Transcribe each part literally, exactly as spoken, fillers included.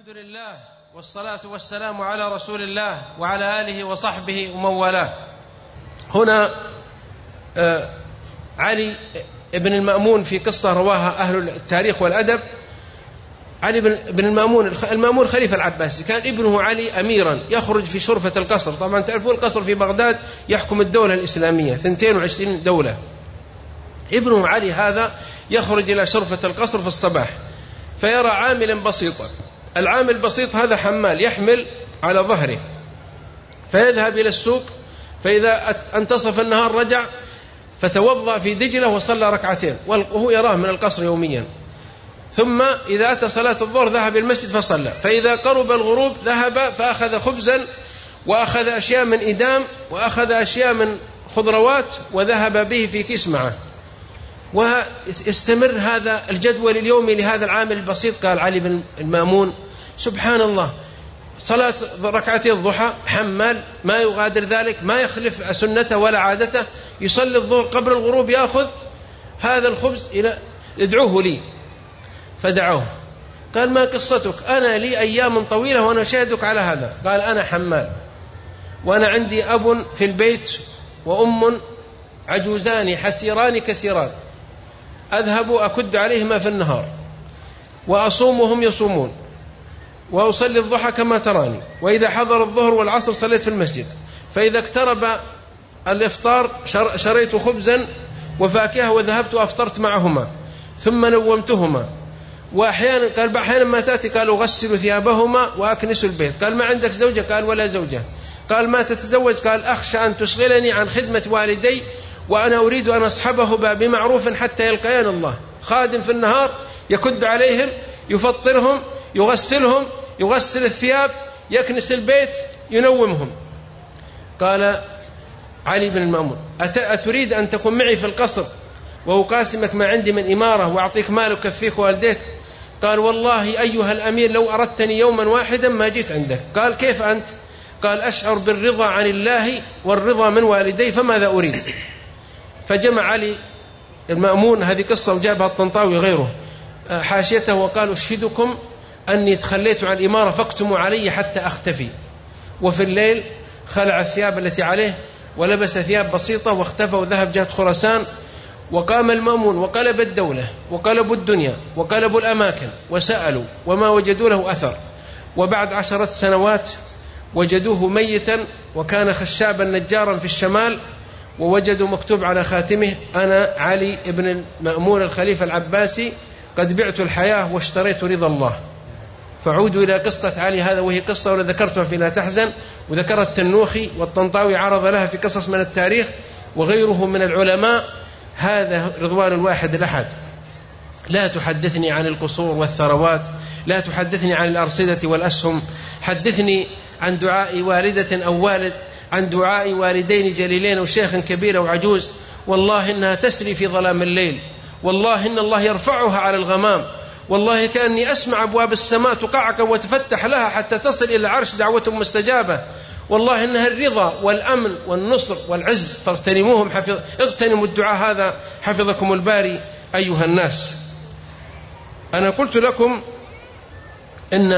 الحمد لله والصلاة والسلام على رسول الله وعلى آله وصحبه ومن والاه. هنا آه علي بن المأمون في قصة رواها أهل التاريخ والأدب. علي بن المأمون المأمون خليفة العباسي، كان ابنه علي أميرا يخرج في شرفة القصر. طبعا تعرفون القصر في بغداد يحكم الدولة الإسلامية اثنتين وعشرين دولة. ابنه علي هذا يخرج إلى شرفة القصر في الصباح فيرى عاملا بسيطا. العامل البسيط هذا حمال يحمل على ظهره، فيذهب إلى السوق، فإذا انتصف النهار رجع فتوضأ في دجلة وصلى ركعتين وهو يراه من القصر يوميا. ثم إذا أتى صلاة الظهر ذهب المسجد فصلى، فإذا قرب الغروب ذهب فأخذ خبزا وأخذ أشياء من إدام وأخذ أشياء من خضروات وذهب به في كيس معه. ويستمر هذا الجدول اليومي لهذا العامل البسيط. قال علي بن المأمون سبحان الله، صلاة ركعتي الضحى حمال ما يغادر ذلك، ما يخلف سنته ولا عادته، يصلي الظهر قبل الغروب يأخذ هذا الخبز إلى ادعوه لي. فدعوه، قال ما قصتك؟ أنا لي أيام طويلة وأنا شاهدك على هذا. قال أنا حمال وأنا عندي أب في البيت وأم عجوزان حسيران كسيران، أذهب أكد عليهما في النهار وأصوم وهم يصومون وأصلي الضحى كما تراني، وإذا حضر الظهر والعصر صليت في المسجد، فإذا اقترب الإفطار شريت خبزا وفاكهة وذهبت أفطرت معهما ثم نومتهما. وأحيانا قال أحيانا ما تأتي قال أغسل ثيابهما وأكنس البيت. قال ما عندك زوجة؟ قال ولا زوجة. قال ما تتزوج؟ قال أخشى أن تشغلني عن خدمة والدي وأنا أريد أن أصحبه بمعروف حتى يلقيان الله. خادم في النهار يكد عليهم يفطرهم يغسلهم يغسل الثياب يكنس البيت ينومهم. قال علي بن المأمون أتريد أن تكون معي في القصر وأقاسمك ما عندي من إمارة وأعطيك مال وكفيك والديك؟ قال والله أيها الأمير لو أردتني يوما واحدا ما جيت عندك. قال كيف أنت؟ قال أشعر بالرضا عن الله والرضا من والدي فماذا أريد؟ فجمع علي المأمون هذه قصة وجابها الطنطاوي غيره حاشيته وقال أشهدكم أني تخليت عن الإمارة فاكتموا علي حتى أختفي. وفي الليل خلع الثياب التي عليه ولبس ثياب بسيطة واختفى وذهب جهة خراسان. وقام المأمون وقلب الدولة وقلبوا الدنيا وقلبوا الأماكن وسألوا وما وجدوا له أثر. وبعد عشرة سنوات وجدوه ميتا وكان خشابا نجارا في الشمال، ووجدوا مكتوب على خاتمه أنا علي بن المأمون الخليفة العباسي قد بعت الحياة واشتريت رضا الله. فعودوا إلى قصة علي هذا وهي قصة ولا ذكرتها في لا تحزن، وذكر التنوخي والطنطاوي عرض لها في قصص من التاريخ وغيره من العلماء. هذا رضوان الواحد الأحد. لا تحدثني عن القصور والثروات، لا تحدثني عن الأرصدة والأسهم، حدثني عن دعاء والدة أو والد، عن دعاء والدين جليلين وشيخ كبير وعجوز والله إنها تسري في ظلام الليل، والله إن الله يرفعها على الغمام، والله كأني أسمع أبواب السماء تقعقع وتفتح لها حتى تصل إلى عرش دعوتهم مستجابة، والله إنها الرضا والأمن والنصر والعز فاغتنموهم حفظ اغتنموا الدعاء هذا حفظكم الباري أيها الناس. أنا قلت لكم إن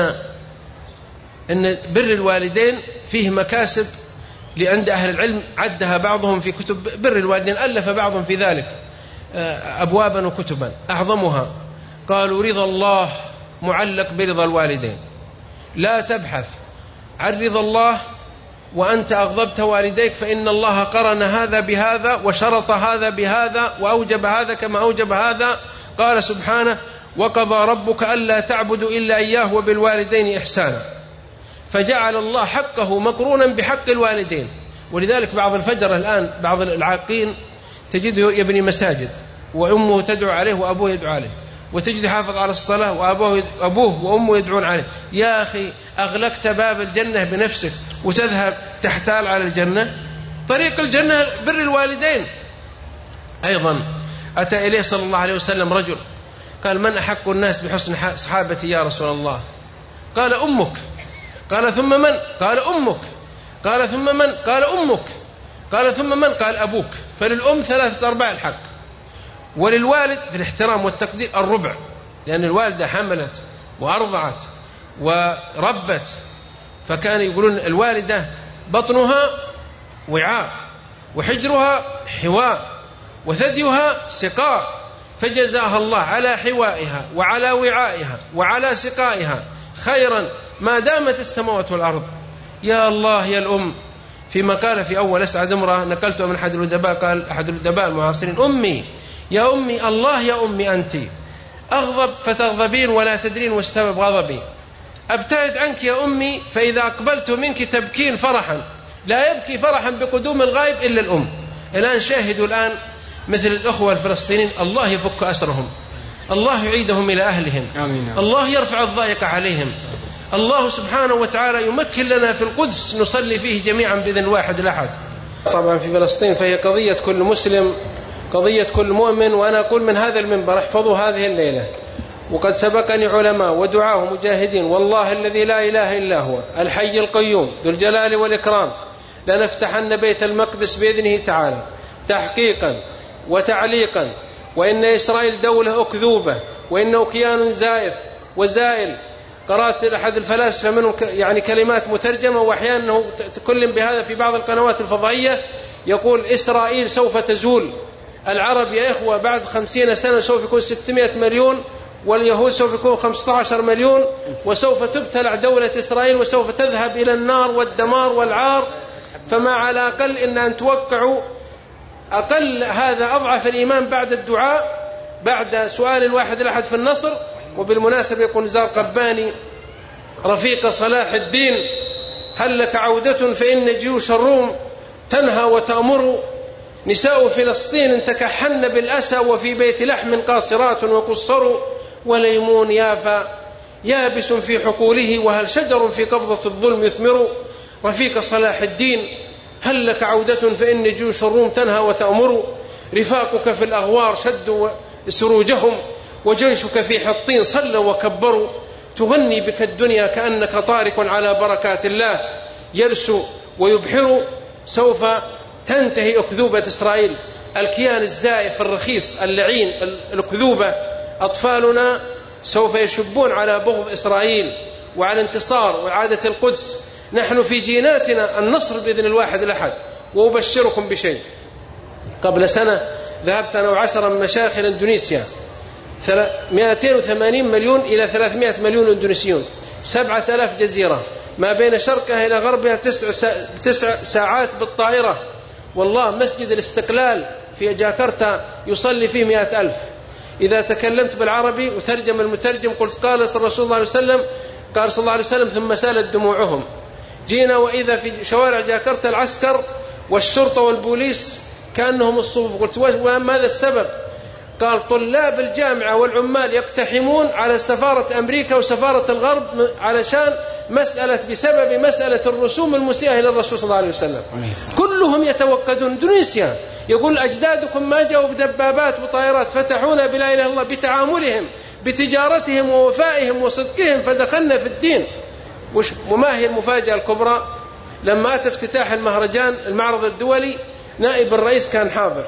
إن بر الوالدين فيه مكاسب لعند أهل العلم عدها بعضهم في كتب بر الوالدين، ألف بعضهم في ذلك أبوابا وكتبا. أعظمها قالوا رضا الله معلق برضا الوالدين، لا تبحث عن رضا الله وأنت أغضبت والديك، فإن الله قرن هذا بهذا وشرط هذا بهذا وأوجب هذا كما أوجب هذا. قال سبحانه وقضى ربك ألا تعبدوا إلا إياه وبالوالدين إحسانا، فجعل الله حقه مقرونا بحق الوالدين. ولذلك بعض الفجر الآن بعض العاقين تجده يبني مساجد وأمه تدعو عليه وأبوه يدعو عليه، وتجد حافظ على الصلاة وأبوه أبوه وأمه يدعون عليه. يا أخي أغلقت باب الجنة بنفسك وتذهب تحتال على الجنة. طريق الجنة بر الوالدين. أيضا أتى إليه صلى الله عليه وسلم رجل قال من أحق الناس بحسن صحابتي يا رسول الله؟ قال أمك. قال ثم من؟ قال أمك. قال ثم من؟ قال أمك. قال ثم من؟ قال أبوك. فللأم ثلاثة أرباع الحق، وللوالد في الاحترام والتقدير الربع، لأن الوالدة حملت وأرضعت وربت، فكان يقولون الوالدة بطنها وعاء وحجرها حواء وثديها سقاء، فجزاها الله على حوائها وعلى وعائها وعلى سقائها خيرا ما دامت السماوات والأرض. يا الله يا الأم، فيما قال في أول أسعد امرأة نقلته من أحد الأدباء، قال أحد الأدباء المعاصرين: أمي يا أمي الله يا أمي أنت، أغضب فتغضبين ولا تدرين والسبب غضبي، أبتعد عنك يا أمي فإذا أقبلت منك تبكين فرحا، لا يبكي فرحا بقدوم الغائب إلا الأم. الآن شاهدوا الآن مثل الأخوة الفلسطينيين، الله يفك أسرهم، الله يعيدهم إلى أهلهم، آمين. الله يرفع الضائق عليهم، الله سبحانه وتعالى يمكن لنا في القدس نصلي فيه جميعا بإذن الواحد الأحد. طبعا في فلسطين فهي قضية كل مسلم، قضية كل مؤمن، وأنا أقول من هذا المنبر احفظوا هذه الليلة، وقد سبقني علماء ودعاة مجاهدين، والله الذي لا إله إلا هو الحي القيوم ذو الجلال والإكرام لنفتحن بيت المقدس بإذنه تعالى تحقيقا وتعليقا، وإن إسرائيل دولة أكذوبة، وإنه كيان زائف وزائل. قرأت أحد الفلاسفة منهم يعني كلمات مترجمة، وأحيانا تكلم بهذا في بعض القنوات الفضائية، يقول إسرائيل سوف تزول، العرب يا إخوة بعد خمسين سنة سوف يكون ستمائة مليون، واليهود سوف يكون خمسة عشر مليون، وسوف تبتلع دولة إسرائيل وسوف تذهب إلى النار والدمار والعار. فما على أقل إن أن توقعوا أقل هذا أضعف الإيمان بعد الدعاء، بعد سؤال الواحد الأحد في النصر. وبالمناسبة يقول نزار قباني رفيق صلاح الدين: هل لك عودة فإن جيوش الروم تنهى وتأمر، نساء فلسطين تكحن بالأسى وفي بيت لحم قاصرات وقصر، وليمون يافا يابس في حقوله وهل شجر في قبضة الظلم يثمر. رفيق صلاح الدين هل لك عودة فإن جيوش الروم تنهى وتأمر، رفاقك في الأغوار شدوا سروجهم وجيشك في حطين صلوا وكبروا، تغني بك الدنيا كأنك طارق على بركات الله يرسو ويبحر. سوف تنتهي أكذوبة إسرائيل، الكيان الزائف الرخيص اللعين الأكذوبة. أطفالنا سوف يشبون على بغض إسرائيل وعلى انتصار وإعادة القدس. نحن في جيناتنا النصر بإذن الواحد الأحد. وأبشركم بشيء، قبل سنة ذهبت أنا وعشرة من مشايخ إندونيسيا، مئتين وثمانين مليون إلى ثلاثمائة مليون إندونيسيون، سبعة آلاف جزيرة، ما بين شرقها إلى غربها تسع, سا... تسع ساعات بالطائرة. والله مسجد الاستقلال في جاكرتا يصلي فيه مئة ألف. إذا تكلمت بالعربي وترجم المترجم قلت قال رسول الله صلى الله عليه وسلم، قال صلى الله عليه وسلم ثم سالت دموعهم. جينا وإذا في شوارع جاكرتا العسكر والشرطة والبوليس كأنهم الصفوف. قلت ماذا السبب؟ قال طلاب الجامعة والعمال يقتحمون على سفارة أمريكا وسفارة الغرب علشان مسألة بسبب مسألة الرسوم المسيئة إلى الرسول صلى الله عليه وسلم. كلهم يتوقدون. اندونيسيا يقول أجدادكم ما جاءوا بدبابات وطائرات، فتحونا بلا إله إلا الله بتعاملهم بتجارتهم ووفائهم وصدقهم فدخلنا في الدين. وما هي المفاجأة الكبرى؟ لما أتى افتتاح المهرجان المعرض الدولي نائب الرئيس كان حاضر،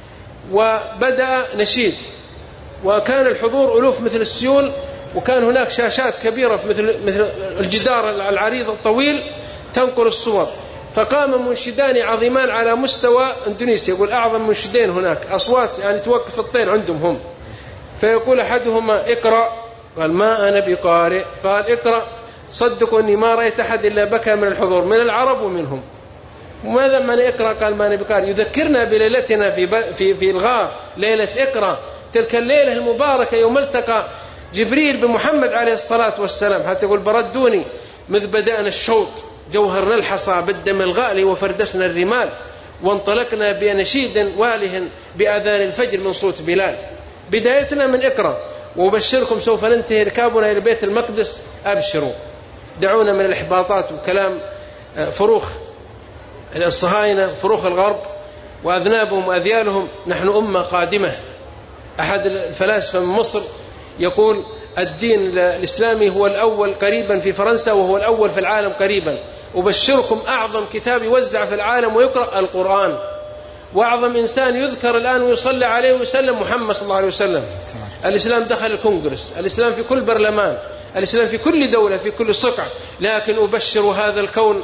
وبدأ نشيد، وكان الحضور ألوف مثل السيول، وكان هناك شاشات كبيرة مثل مثل الجدار العريض الطويل تنقل الصور. فقام منشدان عظيمان على مستوى إندونيسيا، يقول أعظم منشدين هناك، أصوات يعني توقف الطير عندهم هم. فيقول أحدهما اقرأ، قال ما أنا بقارئ، قال اقرأ. صدقوا أني ما رأيت أحد إلا بكى من الحضور من العرب ومنهم. وماذا معنى اقرأ؟ قال ما أنا بقارئ. يذكرنا بليلتنا في في في الغار، ليلة اقرأ، تلك الليلة المباركة يوم التقى جبريل بمحمد عليه الصلاة والسلام، حتى يقول بردوني مذ بدأنا الشوط جوهرنا الحصى بالدم الغالي وفردسنا الرمال، وانطلقنا بنشيد واله بأذان الفجر من صوت بلال. بدايتنا من اقرأ. وأبشركم سوف ننتهي ركابنا إلى بيت المقدس. أبشروا، دعونا من الإحباطات وكلام فروخ الصهاينة، فروخ الغرب وأذنابهم وأذيالهم. نحن أمة قادمة. أحد الفلاسفة من مصر يقول الدين الإسلامي هو الأول قريبا في فرنسا وهو الأول في العالم قريبا. أبشركم أعظم كتاب يوزع في العالم ويقرأ القرآن. وأعظم إنسان يذكر الآن ويصلى عليه وسلم محمد صلى الله عليه وسلم. الإسلام دخل الكونغرس، الإسلام في كل برلمان، الإسلام في كل دولة، في كل صقع. لكن أبشر هذا الكون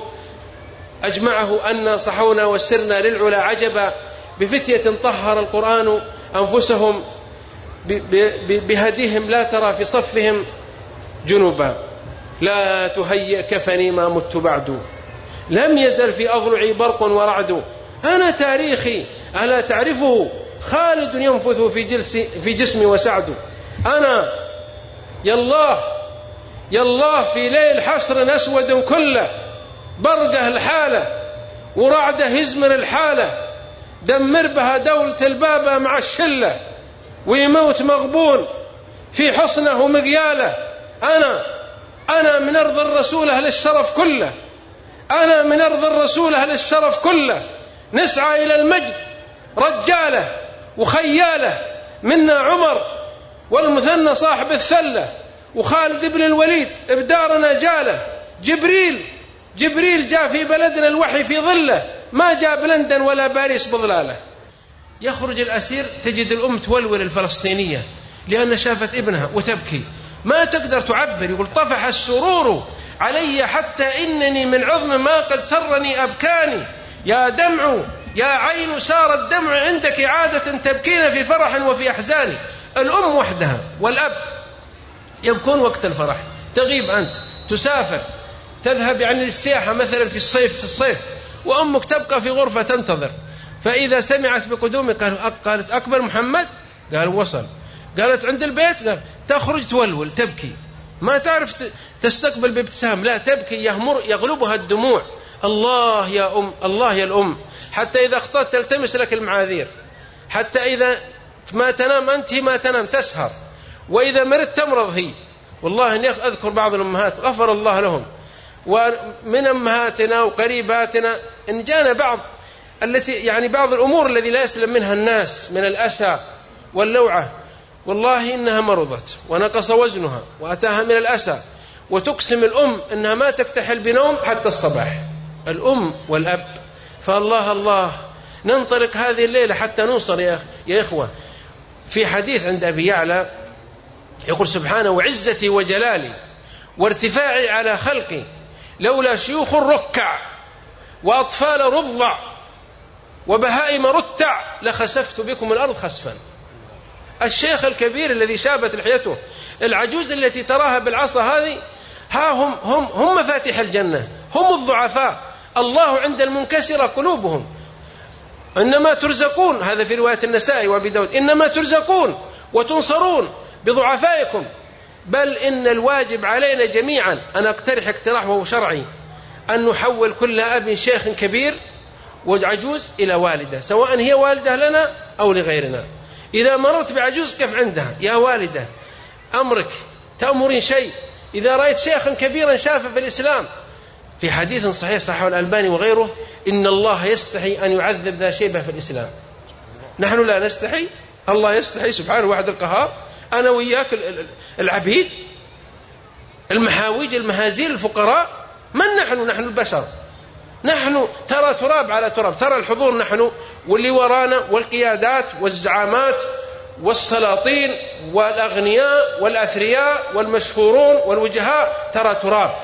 أجمعه أن صحونا وسرنا للعلا عجبا بفتية طهر القرآن أنفسهم بهديهم لا ترى في صفهم جنوبا. لا تهيئ كفني ما مت بعد، لم يزل في أضلعي برق ورعد. أنا تاريخي ألا تعرفه، خالد ينفث في, جلسي في جسمي وسعد. أنا يا الله يا الله في ليل حصر أسود كله، برقه الحالة ورعده هزمر الحالة، دمر بها دولة البابا مع الشلة، ويموت مغبون في حصنه ومقياله. أنا أنا من أرض الرسول أهل الشرف كله، أنا من أرض الرسول أهل الشرف كله، نسعى إلى المجد رجاله وخياله، منا عمر والمثنى صاحب الثلة، وخالد بن الوليد ابدارنا جاله. جبريل جبريل جاء في بلدنا الوحي في ظله، ما جاء بلندن ولا باريس بظلاله. يخرج الأسير تجد الأم تولول الفلسطينية لأن شافت ابنها وتبكي، ما تقدر تعبر. يقول طفح السرور علي حتى إنني من عظم ما قد سرني أبكاني. يا دمع يا عين سار الدمع عندك عادة تبكين في فرح وفي أحزان. الأم وحدها والأب يبكون وقت الفرح، تغيب أنت تسافر تذهب يعني للسياحة مثلا في الصيف في الصيف وأمك تبقى في غرفة تنتظر. فإذا سمعت بقدومك قالت أكبر محمد، قال وصل، قالت عند البيت، قال تخرج تولول تبكي، ما تعرف تستقبل بابتسام، لا تبكي يهمر يغلبها الدموع. الله يا أم، الله يا الأم، حتى إذا أخطأت تلتمس لك المعاذير، حتى إذا ما تنام أنت هي ما تنام تسهر، وإذا مرت تمرض هي. والله إني أذكر بعض الأمهات غفر الله لهم، ومن أمهاتنا وقريباتنا إن جانا بعض التي يعني بعض الأمور الذي لا يسلم منها الناس من الأسى واللوعة، والله إنها مرضت ونقص وزنها وأتاها من الأسى، وتقسم الأم إنها ما تكتحل بنوم حتى الصباح، الأم والأب. فالله الله ننطلق هذه الليلة حتى نوصل يا إخوة. في حديث عند أبي يعلى يقول سبحانه وعزتي وجلالي وارتفاعي على خلقي لولا شيوخ الركع وأطفال رضع وبهائم رتع لخسفت بكم الأرض خسفا. الشيخ الكبير الذي شابت لحيته، العجوز التي تراها بالعصا هذه، ها هم هم هم مفاتيح الجنة، هم الضعفاء. الله عند المنكسرة قلوبهم. إنما ترزقون، هذا في رواية النسائي وأبي داود، إنما ترزقون وتنصرون بضعفائكم. بل إن الواجب علينا جميعا، أنا أقترح اقتراح وهو شرعي، أن نحول كل أب شيخ كبير وعجوز إلى والدة، سواء هي والدة لنا أو لغيرنا. إذا مررت بعجوز كيف عندها يا والدة أمرك تأمرين شيء. إذا رأيت شيخا كبيرا شافه في الإسلام، في حديث صحيح صححه الألباني وغيره، إن الله يستحي أن يعذب ذا شيبة في الإسلام. نحن لا نستحي، الله يستحي سبحانه واحد القهار. أنا وياك العبيد المحاويج المهازيل الفقراء، من نحن؟ نحن البشر، نحن ترى تراب على تراب، ترى الحضور نحن واللي ورانا والقيادات والزعامات والسلاطين والأغنياء والأثرياء والمشهورون والوجهاء، ترى تراب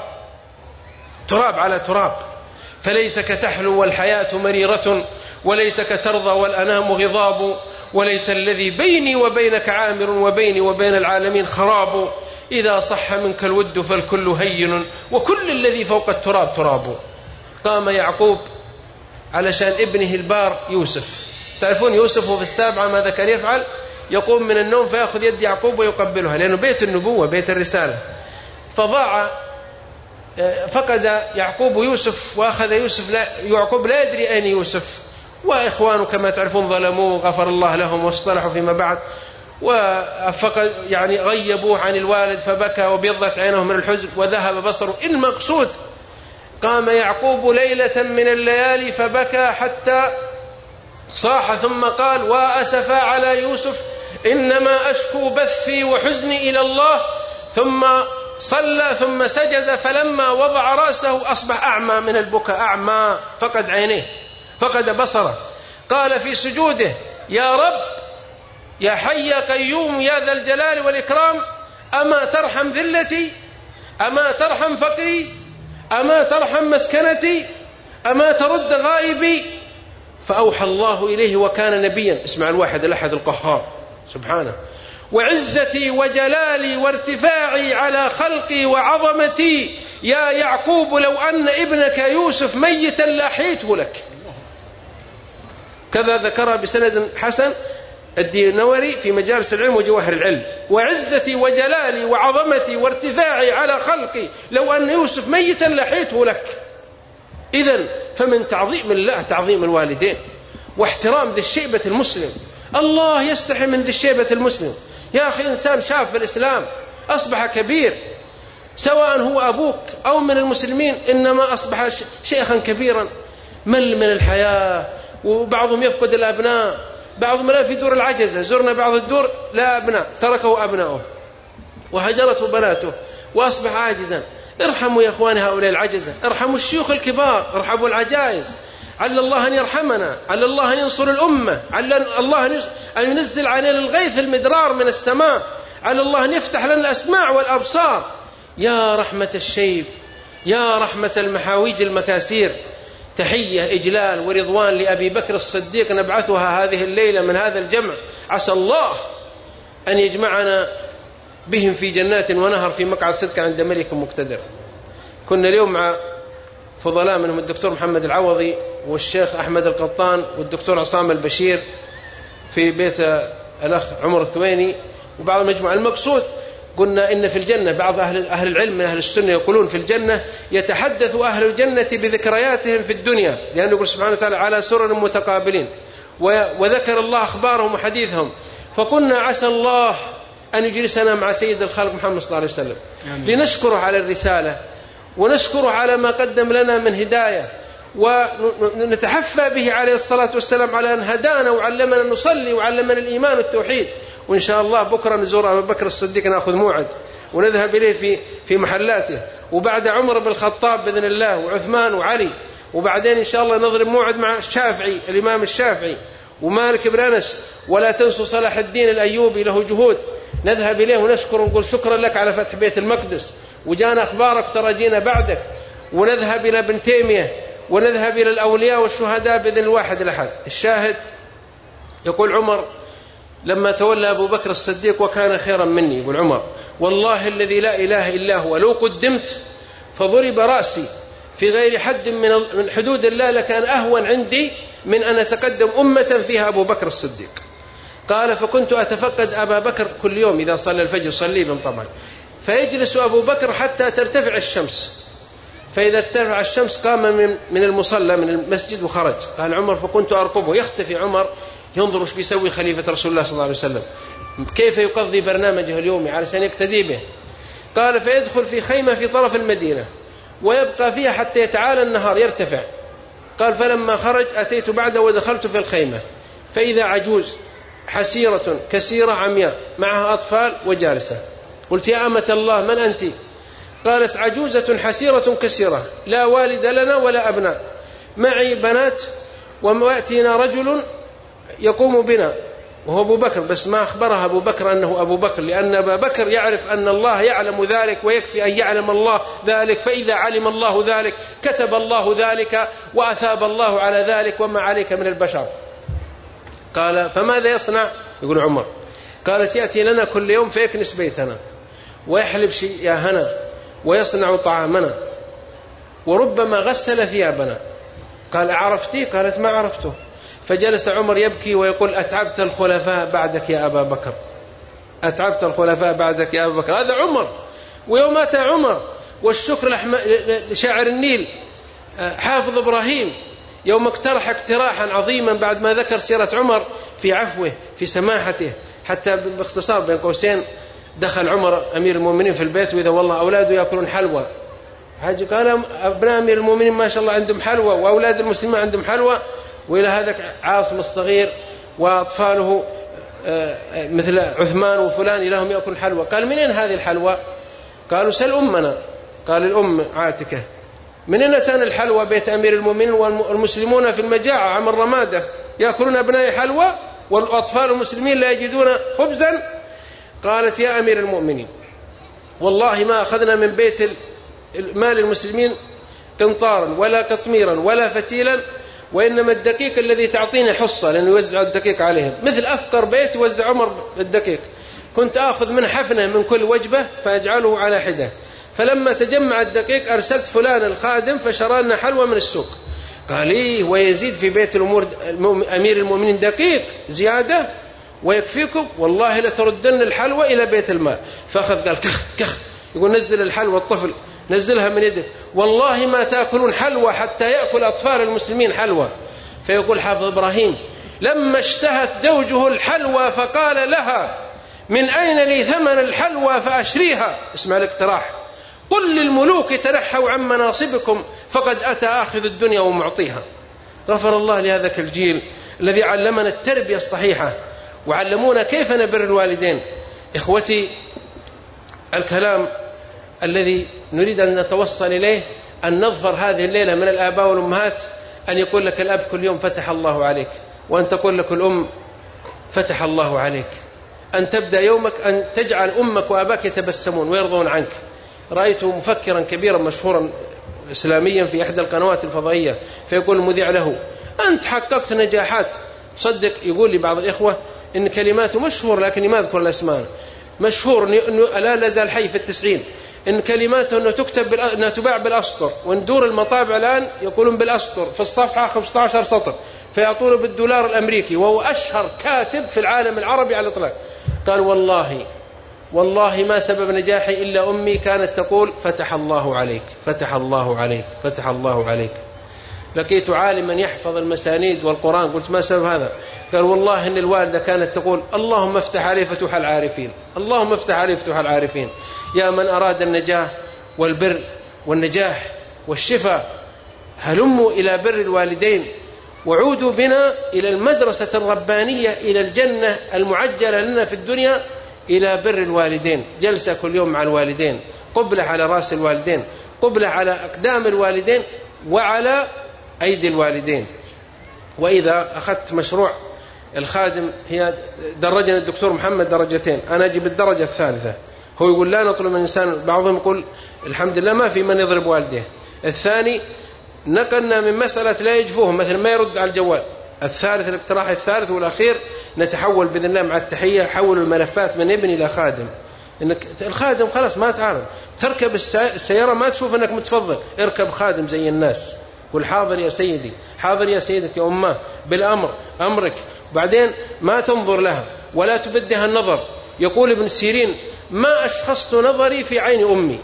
تراب على تراب. فليتك تحلو والحياة مريرة، وليتك ترضى والأنام غضاب، وليت الذي بيني وبينك عامر وبيني وبين العالمين خراب. إذا صح منك الود فالكل هين، وكل الذي فوق التراب تراب. قام يعقوب علشان ابنه البار يوسف، تعرفون يوسف في السابعة ماذا كان يفعل؟ يقوم من النوم فيأخذ يد يعقوب ويقبلها، لأنه بيت النبوة بيت الرسالة. فضاع فقد يعقوب يوسف، وأخذ يوسف لا يعقوب لا يدري أين يوسف، وإخوانه كما تعرفون ظلموه غفر الله لهم واصطلحوا فيما بعد، وفقد يعني غيبوه عن الوالد فبكى وبيضت عينه من الحزن وذهب بصره. المقصود قام يعقوب ليلة من الليالي فبكى حتى صاح، ثم قال وأسفا على يوسف إنما أشكو بثي وحزني إلى الله. ثم صلى ثم سجد، فلما وضع رأسه أصبح أعمى من البكاء، أعمى فقد عينيه فقد بصره. قال في سجوده: يا رب، يا حي يا قيوم يا ذا الجلال والإكرام، أما ترحم ذلتي، أما ترحم فقري، أما ترحم مسكنتي، أما ترد غائبي. فأوحى الله إليه وكان نبيا. اسمع الواحد الأحد القهار سبحانه: وعزتي وجلالي وارتفاعي على خلقي وعظمتي يا يعقوب لو أن ابنك يوسف ميتا لأحييته لك. كذا ذكرها بسند حسن الدينوري في مجالس العلم وجواهر العلم: وعزتي وجلالي وعظمتي وارتفاعي على خلقي لو أن يوسف ميتا لأحييته لك. إذن فمن تعظيم الله تعظيم الوالدين واحترام ذي الشيبة المسلم. الله يستحي من ذي الشيبة المسلم. يا أخي، إنسان شاف في الإسلام أصبح كبير، سواء هو أبوك أو من المسلمين، إنما أصبح شيخا كبيرا مل من الحياة، وبعضهم يفقد الأبناء، بعضهم لا في دور العجزة. زرنا بعض الدور لا أبناء، تركه أبناؤه وهجرته بناته وأصبح عاجزا. ارحموا يا أخواني هؤلاء العجزة، ارحموا الشيوخ الكبار، ارحموا العجائز. عل الله أن يرحمنا، عل الله أن ينصر الأمة، عل الله أن ينزل علينا الغيث المدرار من السماء، عل الله أن يفتح لنا الأسماع والأبصار. يا رحمة الشيب، يا رحمة المحاويج المكاسير. تحية إجلال ورضوان لأبي بكر الصديق نبعثها هذه الليلة من هذا الجمع. عسى الله أن يجمعنا بهم في جنات ونهر في مقعد صدق عند ملك مقتدر. كنا اليوم مع فضلاء منهم الدكتور محمد العوضي والشيخ أحمد القطان والدكتور عصام البشير في بيت الأخ عمر الثويني وبعض المجموعة. المقصود قلنا إن في الجنة بعض أهل, أهل العلم من أهل السنة يقولون في الجنة يتحدث أهل الجنة بذكرياتهم في الدنيا، لأنه يقول سبحانه وتعالى: على سرر متقابلين، وذكر الله أخبارهم وحديثهم. فقلنا عسى الله أن يجلسنا مع سيد الخلق محمد صلى الله عليه وسلم لنشكره على الرسالة، ونشكره على ما قدم لنا من هداية، ونتحفى به عليه الصلاة والسلام على أن هدانا وعلمنا نصلي وعلمنا الإيمان والتوحيد. وإن شاء الله بكرة نزور أبو بكر الصديق، نأخذ موعد ونذهب إليه في في محلاته، وبعد عمر بن الخطاب بإذن الله وعثمان وعلي، وبعدين إن شاء الله نضرب موعد مع الشافعي الإمام الشافعي ومالك بن أنس. ولا تنسوا صلاح الدين الأيوبي له جهود، نذهب إليه ونشكر ونقول شكرا لك على فتح بيت المقدس، وجانا أخبارك ترى جينا بعدك. ونذهب إلى ابن تيمية، ونذهب إلى الأولياء والشهداء بإذن الواحد الأحد. الشاهد يقول عمر لما تولى أبو بكر الصديق: وكان خيرا مني. يقول عمر: والله الذي لا إله إلا هو لو قدمت فضرب رأسي في غير حد من حدود الله لكان أهون عندي من أن أتقدم أمة فيها أبو بكر الصديق. قال: فكنت أتفقد أبا بكر كل يوم إذا صلى الفجر صليبا طبعا، فيجلس أبو بكر حتى ترتفع الشمس، فإذا ارتفع الشمس قام من من المصلى من المسجد وخرج. قال عمر: فكنت أرقبه، يختفي عمر ينظر وش بيسوي خليفة رسول الله صلى الله عليه وسلم، كيف يقضي برنامجه اليومي علشان يقتدي به. قال: فيدخل في خيمة في طرف المدينة ويبقى فيها حتى يتعالى النهار يرتفع. قال: فلما خرج أتيت بعده ودخلت في الخيمة فإذا عجوز حسيرة كسيرة عمياء معها أطفال وجالسة. قلت: يا أمة الله من أنت؟ قالت: عجوزة حسيرة كسيرة لا والد لنا ولا أبناء، معي بنات ويأتينا رجل يقوم بنا وهو أبو بكر. بس ما أخبرها أبو بكر أنه أبو بكر، لأن أبا بكر يعرف أن الله يعلم ذلك ويكفي أن يعلم الله ذلك، فإذا علم الله ذلك كتب الله ذلك وأثاب الله على ذلك وما عليك من البشر. قال: فماذا يصنع؟ يقول عمر. قالت: يأتي لنا كل يوم فيكنس بيتنا ويحلب شياهنا ويصنع طعامنا وربما غسل ثيابنا. قال: أعرفتي؟ قالت: ما عرفته. فجلس عمر يبكي ويقول: أتعبت الخلفاء بعدك يا أبا بكر، أتعبت الخلفاء بعدك يا أبا بكر. هذا عمر. ويوم أتى عمر والشكر لشاعر النيل حافظ إبراهيم يوم اقترح اقتراحا عظيما بعد ما ذكر سيرة عمر في عفوه في سماحته، حتى باختصار بين قوسين دخل عمر أمير المؤمنين في البيت وإذا والله أولاده يأكلون حلوى. حاج قال: أبناء أمير المؤمنين ما شاء الله عندهم حلوى وأولاد المسلمين عندهم حلوى، وإلى هذا عاصم الصغير وأطفاله مثل عثمان وفلان لهم يأكل حلوى. قال: منين هذه الحلوى؟ قالوا: سل أمنا. قال: الأم عاتكة. منين أتانا الحلوى بيت أمير المؤمنين والمسلمون في المجاعة عام الرمادة؟ يأكلون أبنائي حلوى والأطفال المسلمين لا يجدون خبزا. قالت يا أمير المؤمنين والله ما أخذنا من بيت مال المسلمين قنطارا ولا قطميرا ولا فتيلا، وإنما الدقيق الذي تعطينا حصة لأنه يوزع الدقيق عليهم، مثل أفقر بيت يوزع عمر الدقيق، كنت آخذ من حفنة من كل وجبة فأجعله على حدة، فلما تجمع الدقيق أرسلت فلان الخادم فشرى لنا حلوى من السوق. قال إيه ويزيد في بيت الأمور أمير المؤمنين دقيق زيادة ويكفيكم؟ والله لتردن الحلوى إلى بيت المال. فأخذ قال كخ كخ، يقول نزل الحلوى الطفل نزلها من يدك، والله ما تأكلون حلوى حتى يأكل أطفال المسلمين حلوى. فيقول حافظ إبراهيم لما اشتهت زوجه الحلوى فقال لها من أين لي ثمن الحلوى فأشريها، اسمع الاقتراح، قل للملوك تنحوا عن مناصبكم فقد أتى آخذ الدنيا ومعطيها. غفر الله لهذاك الجيل الذي علمنا التربية الصحيحة وعلمونا كيف نبر الوالدين. إخوتي، الكلام الذي نريد أن نتوصل إليه أن نظفر هذه الليلة من الآباء والأمهات، أن يقول لك الأب كل يوم فتح الله عليك، وأن تقول لك الأم فتح الله عليك، أن تبدأ يومك أن تجعل أمك وأباك يتبسمون ويرضون عنك. رأيت مفكرا كبيرا مشهورا إسلاميا في إحدى القنوات الفضائية فيقول المذيع له أنت حققت نجاحات، صدق يقول لي بعض الإخوة إن كلماته مشهور لكني ما أذكر الأسماء، مشهور أنه لا لازال حي في التسعين، إن كلماته أنه تكتب بال... أنها تباع بالأسطر، وندور المطابع الآن يقولون بالأسطر في الصفحة خمسة عشر سطر فيعطونه بالدولار الأمريكي، وهو أشهر كاتب في العالم العربي على الإطلاق. قال والله والله ما سبب نجاحي إلا أمي كانت تقول فتح الله عليك فتح الله عليك فتح الله عليك. لقيت عالما يحفظ المسانيد والقرآن، قلت ما سبب هذا؟ قال والله إن الوالدة كانت تقول اللهم افتح عليه فتوح العارفين، اللهم افتح عليه فتوح العارفين. يا من أراد النجاة والبر والنجاح والشفاء هلموا إلى بر الوالدين، وعودوا بنا إلى المدرسة الربانية إلى الجنة المعجلة لنا في الدنيا، إلى بر الوالدين، جلسة كل يوم مع الوالدين، قبلة على رأس الوالدين، قبلة على أقدام الوالدين وعلى أيدي الوالدين. وإذا أخذت مشروع الخادم، هي درجنا الدكتور محمد درجتين، أنا أجيب الدرجة الثالثة، هو يقول لا نطلب من الإنسان، بعضهم يقول الحمد لله ما في من يضرب والديه. الثاني نقلنا من مسألة لا يجفوهم مثل ما يرد على الجوال. الثالث الاقتراح الثالث والأخير نتحول بإذن الله مع التحية، حول الملفات من ابن إلى خادم. إنك الخادم خلاص ما تعرف تركب السيارة ما تشوف أنك متفضل، اركب خادم زي الناس، قل حاضر يا سيدي حاضر يا سيدتي أمه بالأمر أمرك، بعدين ما تنظر لها ولا تبدها النظر. يقول ابن سيرين ما أشخصت نظري في عين أمي،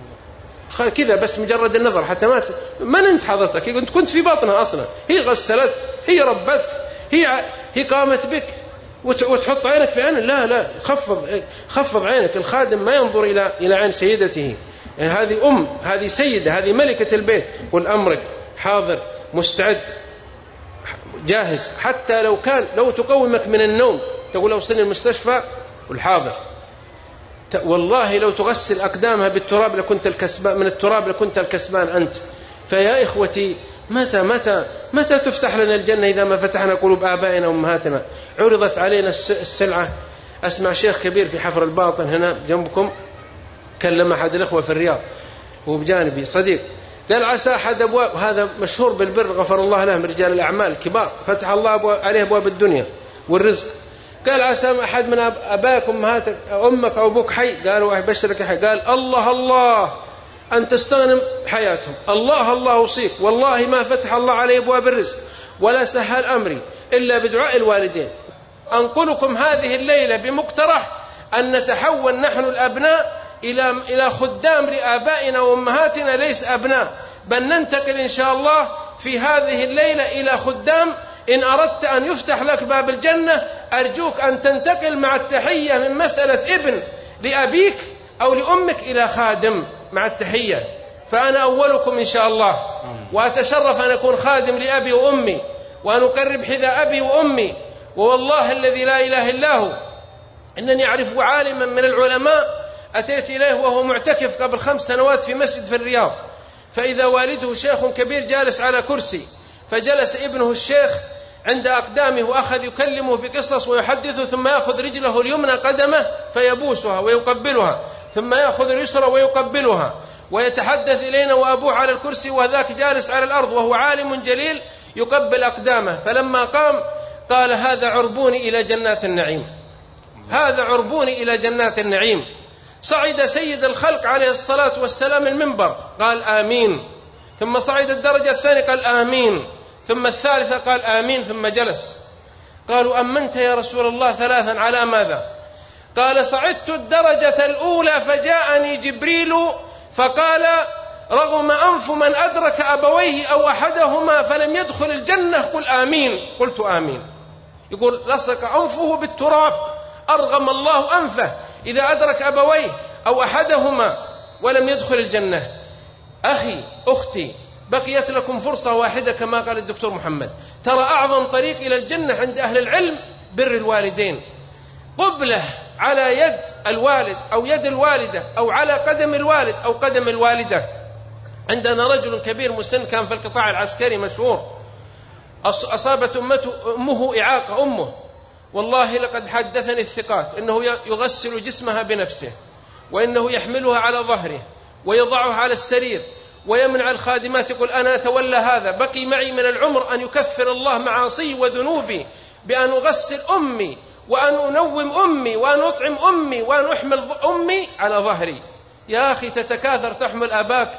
كذا بس مجرد النظر حتى ما ما نمت حضرتك، كنت كنت في بطنها أصلا، هي غسلتك هي ربتك هي هي قامت بك وتحط عينك في عين، لا لا خفض خفض عينك. الخادم ما ينظر إلى إلى عين سيدته، يعني هذه أم، هذه سيدة، هذه ملكة البيت، قل أمرك حاضر مستعد جاهز. حتى لو كان لو تقومك من النوم تقول أوصلني المستشفى قل حاضر. والله لو تغسل أقدامها بالتراب لكنت الكسبان، من التراب لكنت الكسبان أنت. فيا إخوتي متى متى متى تفتح لنا الجنة إذا ما فتحنا قلوب آبائنا وأمهاتنا؟ عرضت علينا السلعة. أسمع شيخ كبير في حفر الباطن هنا جنبكم كلم أحد الأخوة في الرياض وبجانبي صديق، قال عسى أحد أبواب، هذا مشهور بالبر غفر الله له من رجال الأعمال الكبار فتح الله أبواب عليه أبواب الدنيا والرزق، قال عسى أحد من أباك أمهاتك أمك أو أبوك حي، قالوا أبشرك حي، قال الله الله أن تستغنم حياتهم، الله الله أوصيك والله ما فتح الله عليه أبواب الرزق ولا سهل أمري إلا بدعاء الوالدين. أنقلكم هذه الليلة بمقترح أن نتحول نحن الأبناء إلى إلى خدام لآبائنا وأمهاتنا، ليس أبناء، بل ننتقل إن شاء الله في هذه الليلة إلى خدام. إن أردت أن يفتح لك باب الجنة أرجوك أن تنتقل مع التحية من مسألة ابن لأبيك أو لأمك إلى خادم مع التحية. فأنا أولكم إن شاء الله، وأتشرف أن أكون خادم لأبي وأمي وأن أقرب حذاء أبي وأمي. ووالله الذي لا إله إلا هو إنني أعرف عالما من العلماء أتيت إليه وهو معتكف قبل خمس سنوات في مسجد في الرياض، فإذا والده شيخ كبير جالس على كرسي، فجلس ابنه الشيخ عند أقدامه وأخذ يكلمه بقصص ويحدثه، ثم يأخذ رجله اليمنى قدمه فيبوسها ويقبلها، ثم يأخذ اليسرى ويقبلها، ويتحدث إلينا وأبوه على الكرسي وذاك جالس على الأرض وهو عالم جليل يقبل أقدامه. فلما قام قال: هذا عربوني إلى جنات النعيم، هذا عربوني إلى جنات النعيم. صعد سيد الخلق عليه الصلاة والسلام المنبر قال: آمين. ثم صعد الدرجة الثانية قال: آمين. ثم الثالثة قال: آمين. ثم جلس. قالوا: أمنت يا رسول الله ثلاثا على ماذا؟ قال: صعدت الدرجة الأولى فجاءني جبريل فقال: رغم أنف من أدرك أبويه أو أحدهما فلم يدخل الجنة قل آمين. قلت آمين. يقول: لصق أنفه بالتراب، أرغم الله أنفه إذا أدرك أبويه أو أحدهما ولم يدخل الجنة. أخي أختي، بقيت لكم فرصة واحدة كما قال الدكتور محمد. ترى أعظم طريق إلى الجنة عند أهل العلم بر الوالدين، قبلة على يد الوالد أو يد الوالدة، أو على قدم الوالد أو قدم الوالدة. عندنا رجل كبير مسن كان في القطاع العسكري مشهور، أصابت أمته أمه إعاقة أمه، والله لقد حدثني الثقات إنه يغسل جسمها بنفسه، وإنه يحملها على ظهره ويضعها على السرير ويمنع الخادمات، يقول: أنا أتولى هذا، بقي معي من العمر أن يكفر الله معاصي وذنوبي بأن أغسل أمي وأن أنوم أمي وأن أطعم أمي وأن أحمل أمي على ظهري. يا أخي، تتكاثر تحمل أباك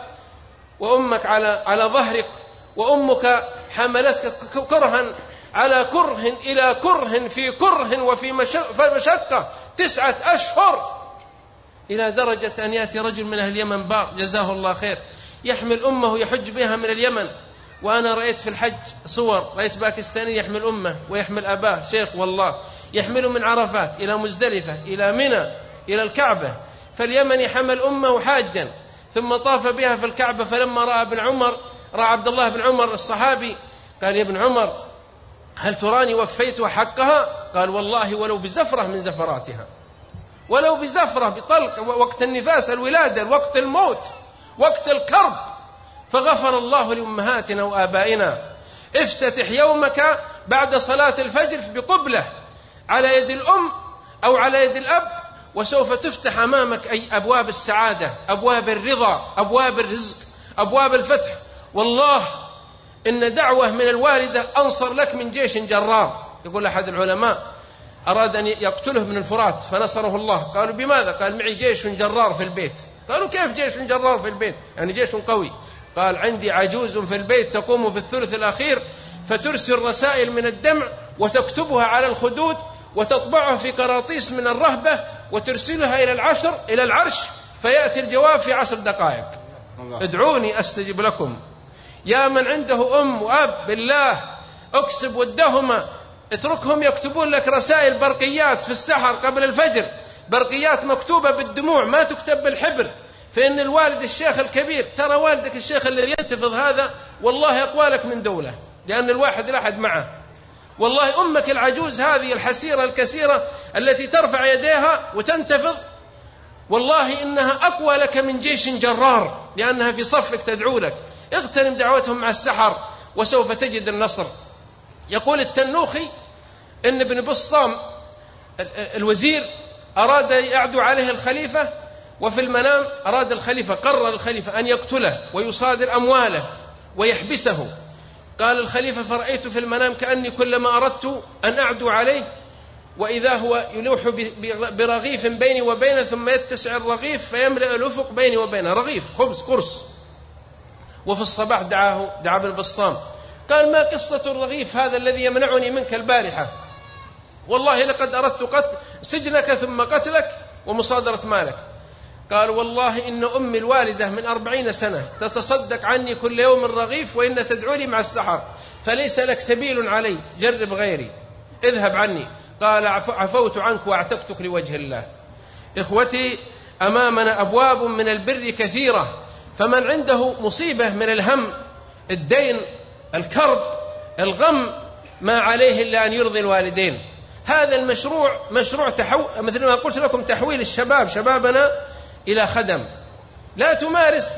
وأمك على على ظهرك، وأمك حملتك كرها على كره إلى كره في كره وفي مشقة تسعة أشهر، إلى درجة أن يأتي رجل من أهل اليمن بار جزاه الله خير يحمل أمه يحج بها من اليمن. وأنا رأيت في الحج صور، رأيت باكستاني يحمل أمه ويحمل أباه، شيخ والله، يحمله من عرفات إلى مزدلفة إلى منى إلى الكعبة. فاليمني حمل أمه حاجا ثم طاف بها في الكعبة، فلما رأى ابن عمر رأى عبد الله بن عمر الصحابي قال: يا ابن عمر، هل تراني وفيت حقها؟ قال: والله ولو بزفرة من زفراتها، ولو بزفرة بطلق، وقت النفاس، الولادة، وقت الموت، وقت الكرب. فغفر الله لأمهاتنا وآبائنا. افتتح يومك بعد صلاة الفجر بقبلة على يد الأم أو على يد الأب، وسوف تفتح أمامك أي أبواب السعادة، أبواب الرضا، أبواب الرزق، أبواب الفتح. والله إن دعوة من الوالدة أنصر لك من جيش جرار. يقول أحد العلماء: أراد أن يقتله من الفرات فنصره الله. قالوا: بماذا؟ قال: معي جيش جرار في البيت. قالوا: كيف جيش جرار في البيت؟ يعني جيش قوي. قال: عندي عجوز في البيت تقوم في الثلث الأخير فترسل رسائل من الدمع وتكتبها على الخدود وتطبعها في قراطيس من الرهبة وترسلها إلى العشر إلى العرش، فيأتي الجواب في عشر دقائق. ادعوني أستجب لكم. يا من عنده أم وأب، بالله أكسب ودهما، اتركهم يكتبون لك رسائل برقيات في السحر قبل الفجر، برقيات مكتوبة بالدموع ما تكتب بالحبر. فإن الوالد الشيخ الكبير، ترى والدك الشيخ الذي ينتفض هذا والله أقوى لك من دولة، لأن الواحد لا أحد معه. والله أمك العجوز هذه الحسيرة الكسيرة التي ترفع يديها وتنتفض، والله إنها أقوى لك من جيش جرار، لأنها في صفك تدعو لك. اغتنم دعوتهم مع السحر وسوف تجد النصر. يقول التنوخي إن ابن بسطام الوزير أراد يعدو عليه الخليفة، وفي المنام أراد الخليفة، قرر الخليفة أن يقتله ويصادر أمواله ويحبسه. قال الخليفة: فرأيت في المنام كأني كلما أردت أن أعدو عليه وإذا هو يلوح برغيف بيني وبينه، ثم يتسع الرغيف فيملأ الأفق بيني وبينه، رغيف خبز قرص. وفي الصباح دعاه دعا ابن بسطام قال: ما قصة الرغيف هذا الذي يمنعني منك البارحة؟ والله لقد أردت قتل سجنك ثم قتلك ومصادرة مالك. قال: والله إن أمي الوالدة من أربعين سنة تتصدق عني كل يوم الرغيف، وإن تدعو لي مع السحر، فليس لك سبيل علي، جرب غيري، اذهب عني. قال: عفوت عنك واعتقتك لوجه الله. إخوتي، أمامنا أبواب من البر كثيرة، فمن عنده مصيبة من الهم، الدين، الكرب، الغم، ما عليه إلا أن يرضي الوالدين. هذا المشروع مشروع تحو... مثل ما قلت لكم تحويل الشباب شبابنا إلى خدم. لا تمارس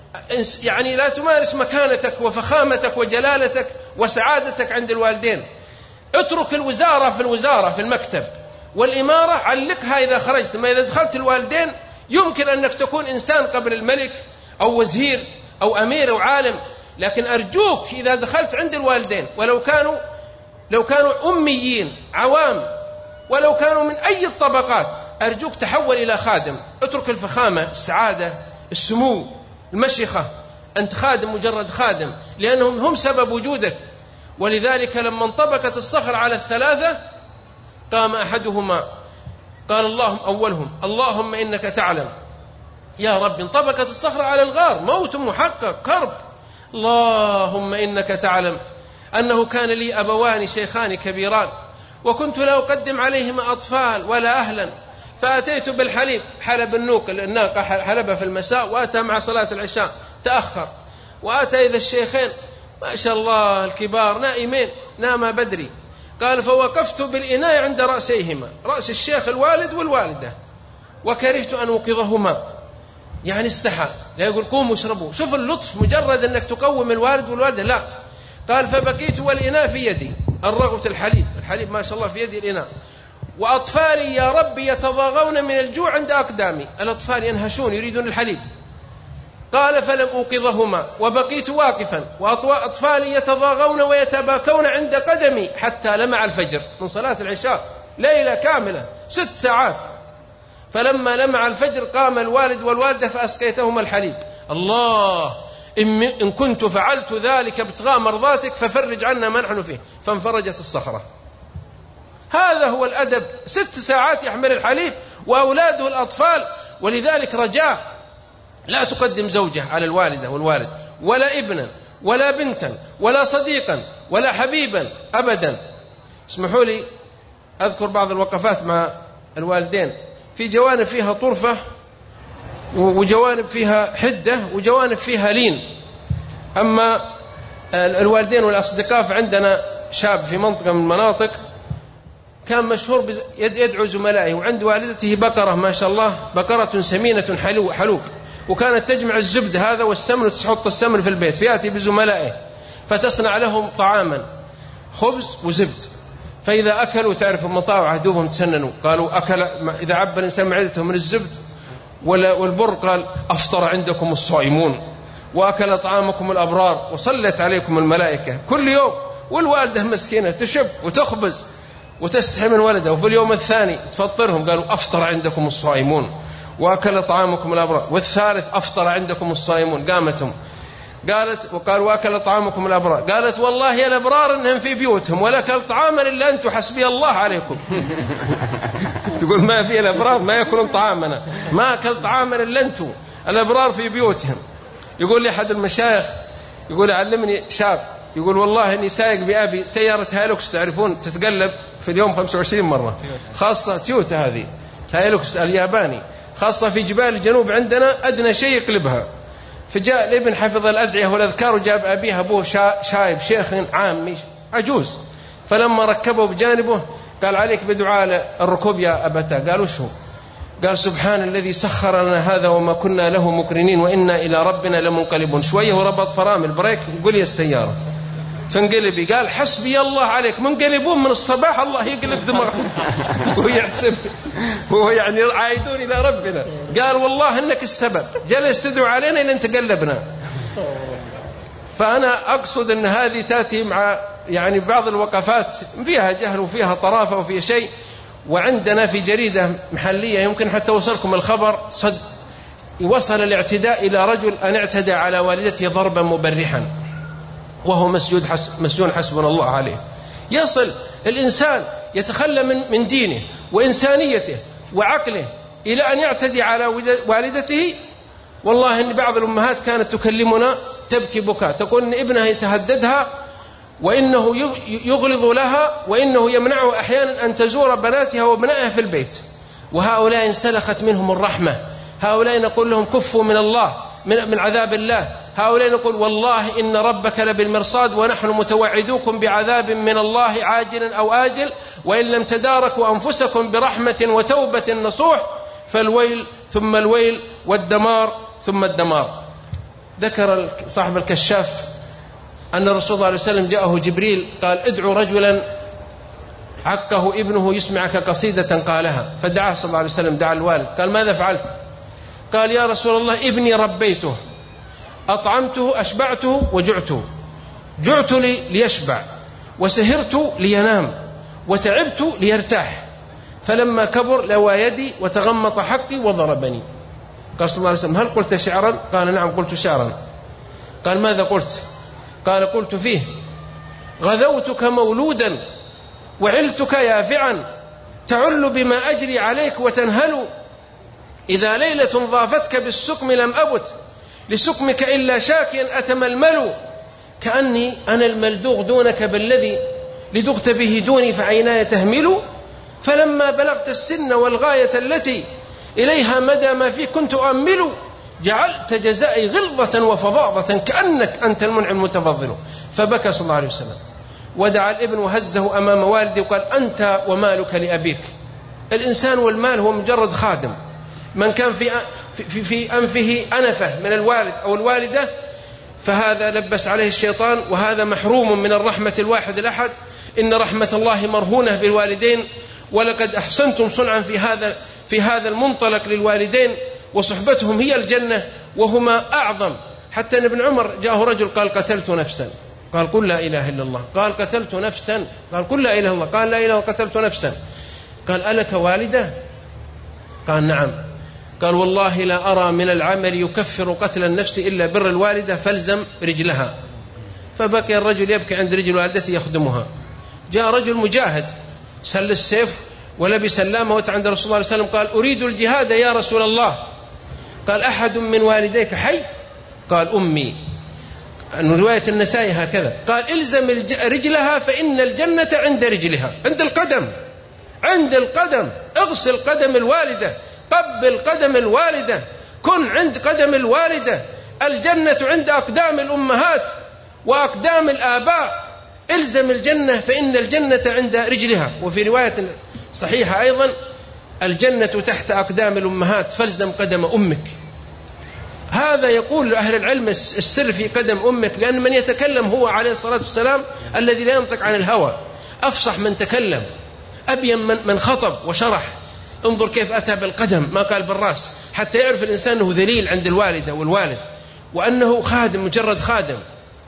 يعني لا تمارس مكانتك وفخامتك وجلالتك وسعادتك عند الوالدين. اترك الوزارة في الوزارة في المكتب، والإمارة علقها إذا خرجت. ما إذا دخلت الوالدين يمكن أنك تكون إنسان قبل الملك أو وزير أو أمير أو عالم، لكن أرجوك إذا دخلت عند الوالدين ولو كانوا لو كانوا أميين عوام، ولو كانوا من أي الطبقات، أرجوك تحول إلى خادم. اترك الفخامة، السعادة، السمو، المشيخة. أنت خادم، مجرد خادم، لأنهم هم سبب وجودك. ولذلك لما انطبقت الصخرة على الثلاثة قام أحدهما قال اللهم أولهم اللهم إنك تعلم. يا رب، انطبقت الصخرة على الغار، موت محقق، كرب. اللهم إنك تعلم أنه كان لي أبوان شيخان كبيران، وكنت لا أقدم عليهما أطفال ولا أهلا، فأتيت بالحليب، حلب النوق الناقة حلبها في المساء، وأتى مع صلاة العشاء تأخر، وأتى إذا الشيخين ما شاء الله الكبار نائمين، ناما بدري. قال فوقفت بالإناء عند رأسيهما، رأس الشيخ الوالد والوالدة، وكرهت أن أوقظهما، يعني استحى، لا يقول قوموا اشربوا. شوف اللطف، مجرد أنك تقوم الوالد والوالدة، لا. قال فبقيت والإناء في يدي، الرغوة الحليب، الحليب ما شاء الله في يدي الإناء، وأطفالي يا رب يتضاغون من الجوع عند أقدامي، الأطفال ينهشون يريدون الحليب. قال فلم أوقظهما، وبقيت واقفا، وأطفالي يتضاغون ويتباكون عند قدمي حتى لمع الفجر، من صلاة العشاء ليلة كاملة ست ساعات. فلما لمع الفجر قام الوالد والوالدة فأسقيتهما الحليب. الله، إن كنت فعلت ذلك ابتغاء مرضاتك ففرج عنا ما نحن فيه. فانفرجت الصخرة. هذا هو الأدب، ست ساعات يحمل الحليب وأولاده الأطفال. ولذلك رجاء لا تقدم زوجة على الوالدة والوالد، ولا ابنا ولا بنتا ولا صديقا ولا حبيبا أبدا. اسمحوا لي أذكر بعض الوقفات مع الوالدين، في جوانب فيها طرفة، وجوانب فيها حدة، وجوانب فيها لين. أما الوالدين والأصدقاء، فعندنا شاب في منطقة من المناطق كان مشهور يدعو زملائه، وعند والدته بقرة ما شاء الله، بقرة سمينة حلوب، وكانت تجمع الزبد هذا والسمن وتحط السمن في البيت، فيأتي بزملائه فتصنع لهم طعاما، خبز وزبد. فإذا أكلوا، تعرف المطاوع عهدوهم تسننوا، قالوا أكل إذا عب الإنسان معدته من الزبد والبر قال أفطر عندكم الصائمون، وأكل طعامكم الأبرار، وصلت عليكم الملائكة كل يوم. والوالدة مسكينة تشب وتخبز وتستحي من ولدها، وفي اليوم الثاني تفطرهم، قالوا أفطر عندكم الصائمون وأكل طعامكم الأبرار. والثالث أفطر عندكم الصائمون، قامتهم قالت وقال وأكل طعامكم الأبرار. قالت والله يا الأبرار إنهم في بيوتهم ولا أكل طعاما إلا أنتم، حسبي الله عليكم. تقول ما في الأبرار ما يأكلون طعامنا، ما أكل طعاما إلا أنتم، الأبرار في بيوتهم. يقول لي أحد المشايخ، يقول علمني شاب، يقول والله إني سايق بأبي سيارة هايلوكس، تعرفون تتقلب في اليوم خمسة وعشرين مرة، خاصة تويوتا هذه هايلوكس الياباني، خاصة في جبال الجنوب عندنا أدنى شيء يقلبها. فجاء الابن حفظ الأدعية والأذكار، وجاب أبيه أبوه شايب شيخ عام عجوز، فلما ركبه بجانبه قال عليك بدعاء الركوب يا أبتا. قال وش هو؟ قال سبحان الذي سخر لنا هذا وما كنا له مقرنين وإنا إلى ربنا لمنقلبون. شوية وربط فرامل بريك وقل يا السيارة تنقلبي. قال حسبي الله عليك، منقلبون من الصباح الله يقلب دماغهم. وهو يحسب وهو يعني عايدون إلى ربنا. قال والله إنك السبب، جلس تدعو علينا إلى أن تقلبنا. فأنا أقصد أن هذه تأتي مع يعني بعض الوقفات فيها جهل وفيها طرافة وفيها شيء. وعندنا في جريدة محلية يمكن حتى وصلكم الخبر، صد وصل الاعتداء إلى رجل أن اعتدى على والدته ضربا مبرحا وهو مسجون حسب مسجون حسبنا الله عليه. يصل الإنسان يتخلى من من دينه وإنسانيته وعقله إلى أن يعتدي على والدته. والله إن بعض الأمهات كانت تكلمنا تبكي بكاء، تقول إن ابنها يتهددها وإنه يغلظ لها وإنه يمنعه أحيانا أن تزور بناتها وابنائها في البيت. وهؤلاء انسلخت منهم الرحمة، هؤلاء نقول لهم كفوا من الله من, من عذاب الله. هؤلاء نقول والله إن ربك لبالمرصاد ونحن متوعدوكم بعذاب من الله عاجل أو آجل، وإن لم تداركوا أنفسكم برحمة وتوبة نصوح فالويل ثم الويل والدمار ثم الدمار. ذكر صاحب الكشاف أن الرسول صلى الله عليه وسلم جاءه جبريل قال ادعوا رجلا عقه ابنه يسمعك قصيدة قالها، فدعاه صلى الله عليه وسلم، دعا الوالد، قال ماذا فعلت؟ قال يا رسول الله ابني ربيته، أطعمته أشبعته وجعته، جعت لي ليشبع، وسهرت لينام، وتعبت ليرتاح، فلما كبر لوى يدي وتغمط حقي وضربني. قال صلى الله عليه وسلم هل قلت شعرا؟ قال نعم قلت شعرا. قال ماذا قلت؟ قال قلت فيه غذوتك مولودا وعلتك يافعا، تعل بما أجري عليك وتنهل، إذا ليلة ضافتك بالسقم لم أبت لسقمك إلا شاكيا أتململ، كأني أنا الملدوغ دونك بالذي لدغت به دوني فعيناي تهمل، فلما بلغت السن والغاية التي إليها مدى ما فيه كنت أؤمل، جعلت جزائي غلظة وفظاظة كأنك أنت المنعم المتفضل. فبكى صلى الله عليه وسلم ودعا الابن وهزه أمام والده وقال أنت ومالك لأبيك. الإنسان والمال هو مجرد خادم، من كان في, في, في أنفه أنفة من الوالد أو الوالدة فهذا لبس عليه الشيطان، وهذا محروم من الرحمة الواحد الأحد. إن رحمة الله مرهونة بالوالدين، ولقد أحسنتم صنعا في هذا في هذا المنطلق للوالدين، وصحبتهم هي الجنة وهما أعظم. حتى ابن عمر جاءه رجل قال قتلت نفسا، قال قل لا إله إلا الله، قال قتلت نفسا، قال قل لا إله إلا الله، قال لا إله قتلت نفسا، قال ألك والدة؟ قال نعم، قال والله لا أرى من العمل يكفر قتل النفس إلا بر الوالدة فالزم رجلها. فبقي الرجل يبكي عند رجل والدته يخدمها. جاء رجل مجاهد سل السيف ولبس سلامه وأتى عند رسول الله صلى الله عليه وسلم قال أريد الجهاد يا رسول الله. قال أحد من والديك حي؟ قال أمي. رواية النسائي هكذا، قال إلزم رجلها فإن الجنة عند رجلها، عند القدم، عند القدم، اغسل قدم الوالدة، قبل قدم الوالدة، كن عند قدم الوالدة، الجنة عند أقدام الأمهات وأقدام الآباء، إلزم الجنة فإن الجنة عند رجلها. وفي رواية صحيحة أيضا الجنة تحت أقدام الأمهات فالزم قدم أمك. هذا يقول أهل العلم السر في قدم أمك، لأن من يتكلم هو عليه الصلاة والسلام الذي لا ينطق عن الهوى، أفصح من تكلم، أبين من, من خطب وشرح. انظر كيف أتى بالقدم ما قال بالرأس، حتى يعرف الإنسان أنه ذليل عند الوالدة والوالد، وأنه خادم مجرد خادم.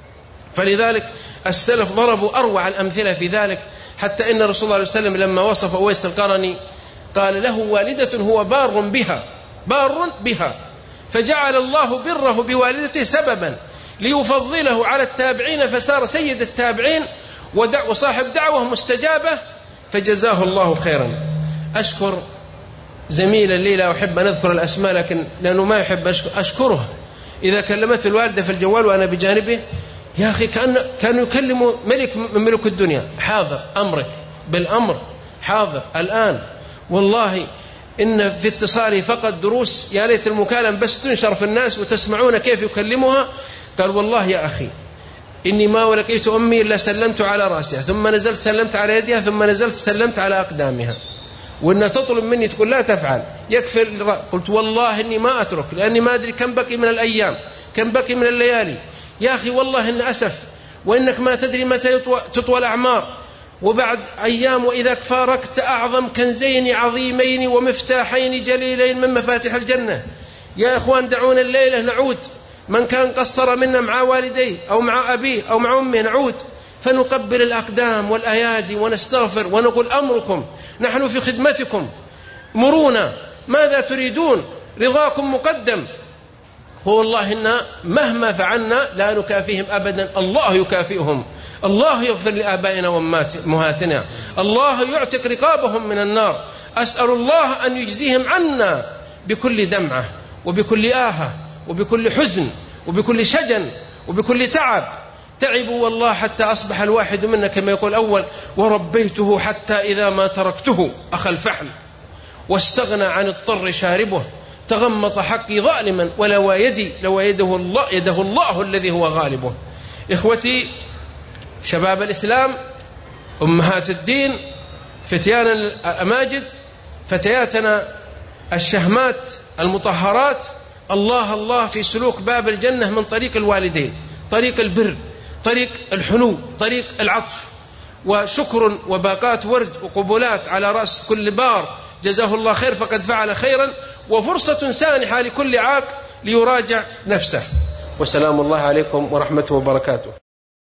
فلذلك السلف ضربوا أروع الأمثلة في ذلك، حتى إن رسول الله عليه وسلم لما وصف أويس القرني قال له والدة هو بار بها، بار بها، فجعل الله بره بوالدته سببا ليفضله على التابعين، فصار سيد التابعين وصاحب دعوة مستجابة، فجزاه الله خيرا. أشكر زميلا لي لا أحب أن أذكر الأسماء، لكن لأنه ما يحب أشكره، إذا كلمت الوالدة في الجوال وأنا بجانبه يا أخي كأن كان يكلم ملك من ملوك الدنيا، حاضر أمرك بالأمر، حاضر الآن، والله إن في اتصالي فقط دروس، يا ليت المكالمة بس تنشر في الناس وتسمعون كيف يكلمها. قال والله يا أخي إني ما ولقيت أمي إلا سلمت على رأسها، ثم نزلت سلمت على يدها، ثم نزلت سلمت على أقدامها، وإنها تطلب مني تقول لا تفعل يكفي. قلت والله إني ما أترك، لأني ما أدري كم بقي من الأيام، كم بقي من الليالي. يا أخي والله إن أسف، وإنك ما تدري متى تطوى الأعمار، وبعد أيام وإذا فارقت أعظم كنزين عظيمين ومفتاحين جليلين من مفاتيح الجنة. يا إخوان دعونا الليلة نعود، من كان قصر منا مع والديه أو مع أبيه أو مع أمه نعود، فنقبل الأقدام والأيادي ونستغفر ونقول أمركم نحن في خدمتكم، مرونا ماذا تريدون، رضاكم مقدم. والله إن مهما فعلنا لا نكافيهم أبدا، الله يكافئهم، الله يغفر لآبائنا وأمهاتنا، الله يعتق رقابهم من النار. أسأل الله أن يجزيهم عنا بكل دمعة وبكل آهة وبكل حزن وبكل شجن وبكل تعب. تعبوا والله حتى أصبح الواحد منا كما يقول أول وربيته حتى إذا ما تركته أخى الفحل، واستغنى عن الطر شاربه، تغمط حقي ظالما ولو يدي لو يده الله, يده الله الذي هو غالبه. إخوتي شباب الإسلام، أمهات الدين، فتيان الأماجد، فتياتنا الشهمات المطهرات، الله الله في سلوك باب الجنة من طريق الوالدين، طريق البر، طريق الحنو، طريق العطف. وشكر وباقات ورد وقبولات على رأس كل بار جزاه الله خير فقد فعل خيرا، وفرصة سانحة لكل عاق ليراجع نفسه. وسلام الله عليكم ورحمته وبركاته.